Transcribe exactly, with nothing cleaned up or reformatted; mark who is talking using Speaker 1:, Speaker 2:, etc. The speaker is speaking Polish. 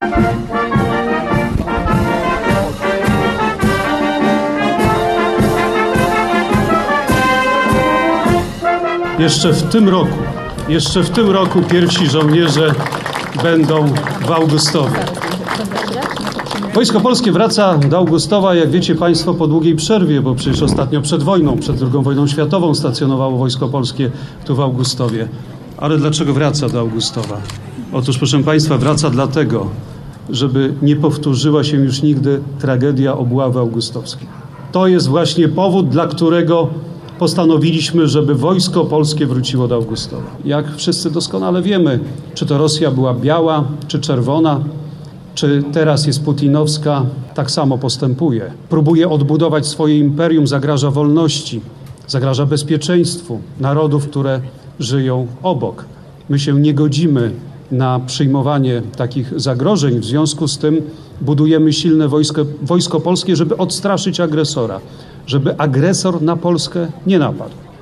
Speaker 1: Jeszcze w tym roku, jeszcze w tym roku pierwsi żołnierze będą w Augustowie. Wojsko Polskie wraca do Augustowa, jak wiecie Państwo, po długiej przerwie, bo przecież ostatnio przed wojną, przed drugą wojną światową stacjonowało Wojsko Polskie tu w Augustowie. Ale dlaczego wraca do Augustowa? Otóż, proszę Państwa, wraca dlatego, żeby nie powtórzyła się już nigdy tragedia obławy augustowskiej. To jest właśnie powód, dla którego postanowiliśmy, żeby Wojsko Polskie wróciło do Augustowa. Jak wszyscy doskonale wiemy, czy to Rosja była biała, czy czerwona, czy teraz jest putinowska, tak samo postępuje. Próbuje odbudować swoje imperium, zagraża wolności, zagraża bezpieczeństwu narodów, które żyją obok. My się nie godzimy na przyjmowanie takich zagrożeń, w związku z tym budujemy silne wojsko, wojsko polskie, żeby odstraszyć agresora, żeby agresor na Polskę nie napadł.